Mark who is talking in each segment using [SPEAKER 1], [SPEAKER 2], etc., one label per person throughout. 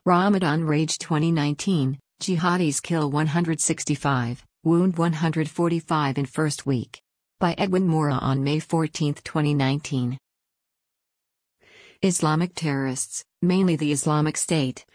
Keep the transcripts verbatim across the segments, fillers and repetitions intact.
[SPEAKER 1] Ramadan Rage twenty nineteen, Jihadis kill one hundred sixty-five, wound one hundred forty-five in first week. By Edwin Mora on May fourteenth, twenty nineteen. Islamic terrorists, mainly the Islamic State,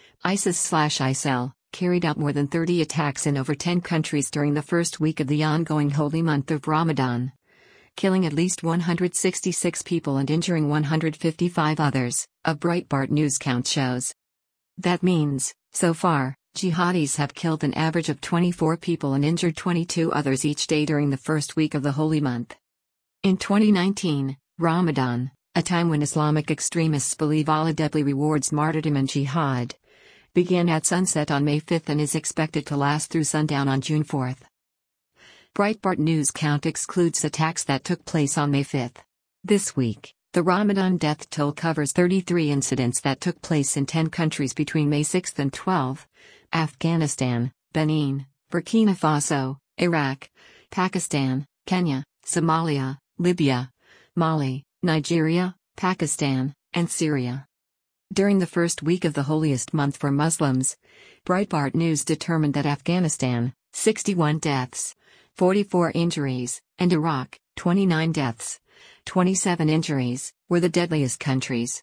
[SPEAKER 1] ISIS/I S I L, carried out more than thirty attacks in over ten countries during the first week of the ongoing holy month of Ramadan, killing at least one hundred sixty-six people and injuring one hundred fifty-five others, a Breitbart News count shows. That means, so far, jihadis have killed an average of twenty-four people and injured twenty-two others each day during the first week of the holy month. In twenty nineteen, Ramadan, a time when Islamic extremists believe Allah doubly rewards martyrdom and jihad, began at sunset on May fifth and is expected to last through sundown on June fourth. Breitbart News count excludes attacks that took place on May fifth. This week, the Ramadan death toll covers thirty-three incidents that took place in ten countries between May sixth and twelfth: Afghanistan, Benin, Burkina Faso, Iraq, Pakistan, Kenya, Somalia, Libya, Mali, Nigeria, Pakistan, and Syria. During the first week of the holiest month for Muslims, Breitbart News determined that Afghanistan, sixty-one deaths, forty-four injuries, and Iraq, twenty-nine deaths, twenty-seven injuries, were the deadliest countries.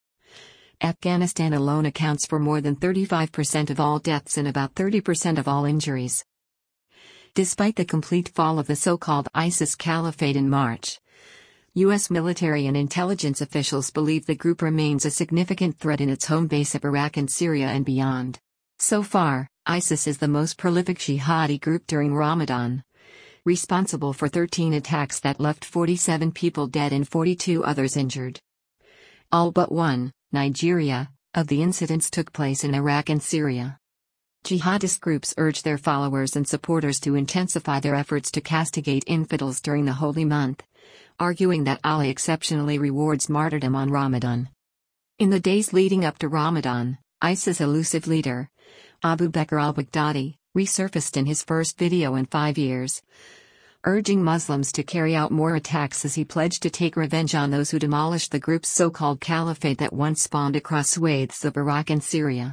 [SPEAKER 1] Afghanistan alone accounts for more than thirty-five percent of all deaths and about thirty percent of all injuries. Despite the complete fall of the so-called ISIS caliphate in March, U S military and intelligence officials believe the group remains a significant threat in its home base of Iraq and Syria and beyond. So far, ISIS is the most prolific jihadi group during Ramadan, responsible for thirteen attacks that left forty-seven people dead and forty-two others injured. All but one, Nigeria, of the incidents took place in Iraq and Syria. Jihadist groups urge their followers and supporters to intensify their efforts to castigate infidels during the holy month, arguing that Allah exceptionally rewards martyrdom on Ramadan. In the days leading up to Ramadan, ISIS elusive leader, Abu Bakr al-Baghdadi, resurfaced in his first video in five years, urging Muslims to carry out more attacks as he pledged to take revenge on those who demolished the group's so-called caliphate that once spawned across swathes of Iraq and Syria.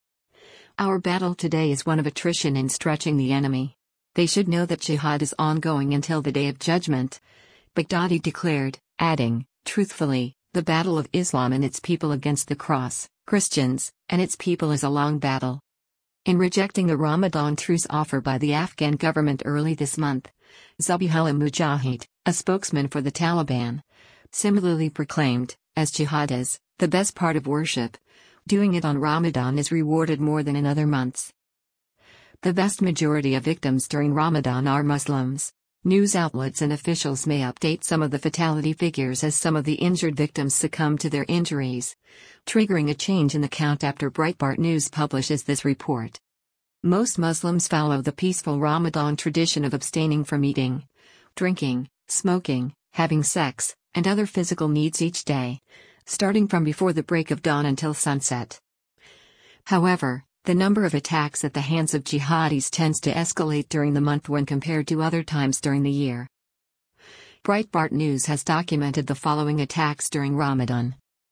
[SPEAKER 1] Our battle today is one of attrition and stretching the enemy. They should know that jihad is ongoing until the day of judgment, Baghdadi declared, adding, truthfully, the battle of Islam and its people against the cross, Christians, and its people is a long battle. In rejecting the Ramadan truce offer by the Afghan government early this month, Zabihullah Mujahid, a spokesman for the Taliban, similarly proclaimed, as jihad is the best part of worship, doing it on Ramadan is rewarded more than in other months. The vast majority of victims during Ramadan are Muslims. News outlets and officials may update some of the fatality figures as some of the injured victims succumb to their injuries, triggering a change in the count after Breitbart News publishes this report. Most Muslims follow the peaceful Ramadan tradition of abstaining from eating, drinking, smoking, having sex, and other physical needs each day, starting from before the break of dawn until sunset. However, the number of attacks at the hands of jihadis tends to escalate during the month when compared to other times during the year. Breitbart News has documented the following attacks during Ramadan.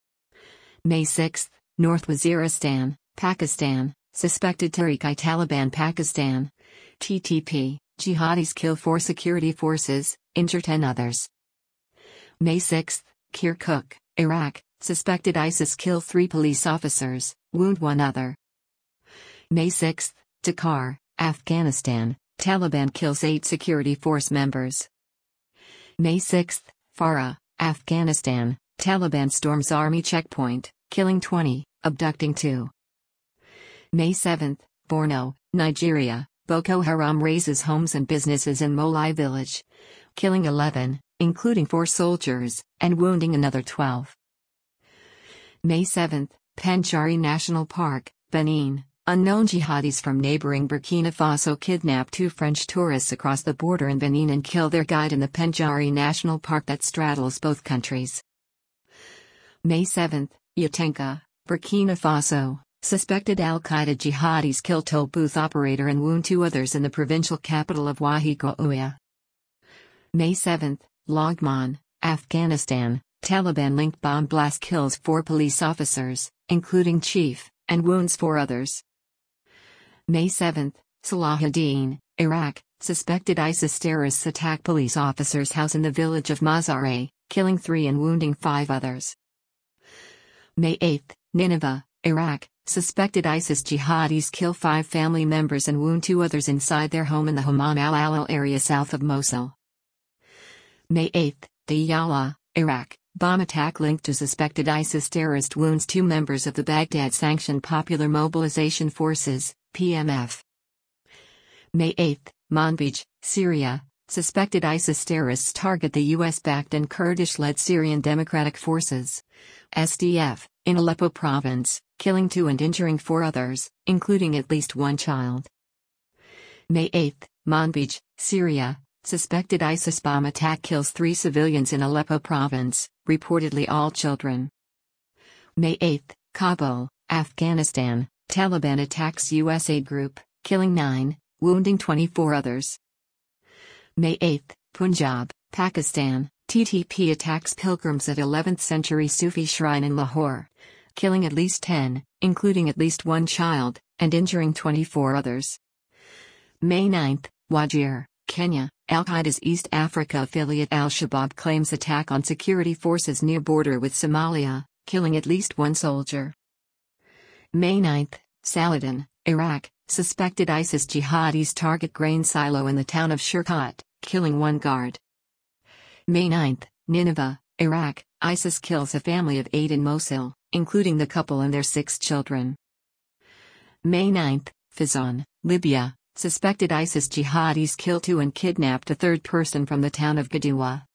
[SPEAKER 1] May sixth, North Waziristan, Pakistan, suspected Tehrik-i-Taliban Pakistan, T T P, jihadis kill four security forces, injure ten others. May sixth, Kirkuk, Iraq, suspected ISIS kill three police officers, wound one other. May sixth, Dhaka, Afghanistan, Taliban kills eight security force members. May sixth, Farah, Afghanistan, Taliban storms army checkpoint, killing twenty, abducting two. May seventh, Borno, Nigeria, Boko Haram razes homes and businesses in Molai village, killing eleven, including four soldiers, and wounding another twelve. May seventh, Penjari National Park, Benin. Unknown jihadis from neighboring Burkina Faso kidnap two French tourists across the border in Benin and kill their guide in the Penjari National Park that straddles both countries. May seventh, Yatenka, Burkina Faso. Suspected al-Qaeda jihadis kill toll booth operator and wound two others in the provincial capital of Wahigouya. May seventh, Logman, Afghanistan. Taliban-linked bomb blast kills four police officers, including Chief, and wounds four others. May seventh, Salahuddin, Iraq, suspected ISIS terrorists attack police officer's house in the village of Mazare, killing three and wounding five others. May eighth, Nineveh, Iraq, suspected ISIS jihadis kill five family members and wound two others inside their home in the Hammam al-Alal area south of Mosul. May eighth, Diyala, Iraq, bomb attack linked to suspected ISIS terrorist wounds two members of the Baghdad-sanctioned Popular Mobilization Forces, P M F. May eighth, Manbij, Syria, suspected ISIS terrorists target the U S-backed and Kurdish-led Syrian Democratic Forces, S D F, in Aleppo province, killing two and injuring four others, including at least one child. May eighth, Manbij, Syria, suspected ISIS bomb attack kills three civilians in Aleppo province, reportedly all children. May eighth, Kabul, Afghanistan, Taliban attacks U S aid group, killing nine, wounding twenty-four others. May eighth, Punjab, Pakistan, T T P attacks pilgrims at eleventh century Sufi shrine in Lahore, killing at least ten, including at least one child, and injuring twenty-four others. May ninth, Wajir, Kenya, Al-Qaeda's East Africa affiliate Al-Shabaab claims attack on security forces near border with Somalia, killing at least one soldier. May ninth, Saladin, Iraq, suspected ISIS jihadis target grain silo in the town of Shirkat, killing one guard. May ninth, Nineveh, Iraq, ISIS kills a family of eight in Mosul, including the couple and their six children. May ninth, Fizan, Libya, suspected ISIS jihadis kill two and kidnapped a third person from the town of Gadoua.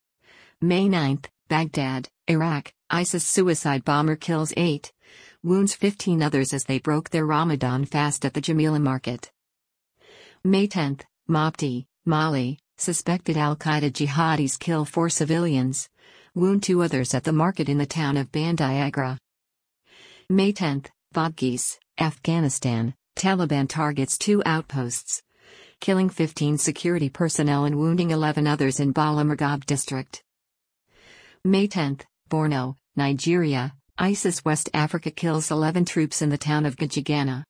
[SPEAKER 1] May ninth, Baghdad, Iraq, ISIS suicide bomber kills eight, wounds fifteen others as they broke their Ramadan fast at the Jamila market. May tenth, Mopti, Mali, suspected Al-Qaeda jihadis kill four civilians, wound two others at the market in the town of Bandiagra. May tenth, Badghis, Afghanistan, Taliban targets two outposts, killing fifteen security personnel and wounding eleven others in Bala Murghab district. May tenth, Borno, Nigeria, ISIS West Africa kills eleven troops in the town of Gajigana.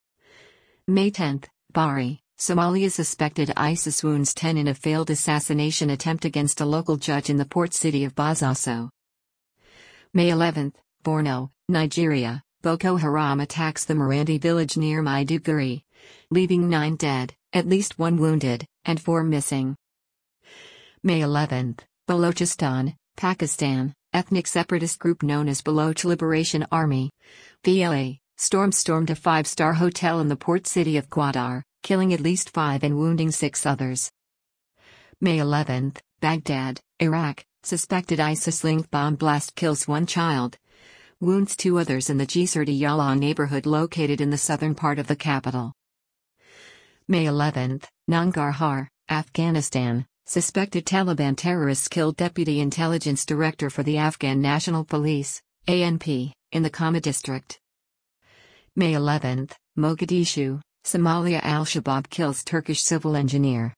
[SPEAKER 1] May tenth, Bari, Somalia suspected ISIS wounds ten in a failed assassination attempt against a local judge in the port city of Bosaso. May eleventh, Borno, Nigeria, Boko Haram attacks the Marandi village near Maiduguri, leaving nine dead, at least one wounded, and four missing. May eleventh, Balochistan, Pakistan, ethnic separatist group known as Baloch Liberation Army, B L A, stormed stormed a five-star hotel in the port city of Gwadar, killing at least five and wounding six others. May eleventh, Baghdad, Iraq, suspected ISIS-linked bomb blast kills one child, wounds two others in the Jisr-e-Yala neighborhood located in the southern part of the capital. May eleventh, Nangarhar, Afghanistan, suspected Taliban terrorists killed Deputy Intelligence Director for the Afghan National Police, A N P, in the Kama district. May eleventh, Mogadishu, Somalia Al-Shabaab kills Turkish civil engineer.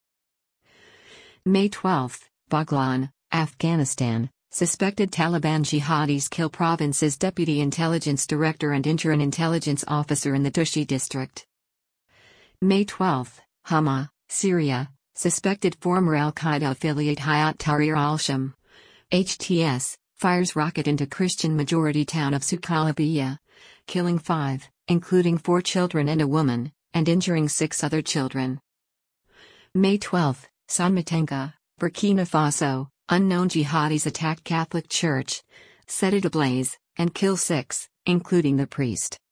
[SPEAKER 1] May twelfth, Baghlan, Afghanistan, suspected Taliban jihadis kill province's Deputy Intelligence Director and injure an intelligence officer in the Dushi district. May twelfth, Hama, Syria, suspected former Al-Qaeda affiliate Hayat Tahrir al-Sham, H T S, fires rocket into Christian-majority town of Suqalabiya, killing five, including four children and a woman, and injuring six other children. May twelfth, Sanmatenga, Burkina Faso, unknown jihadis attack Catholic Church, set it ablaze, and kill six, including the priest.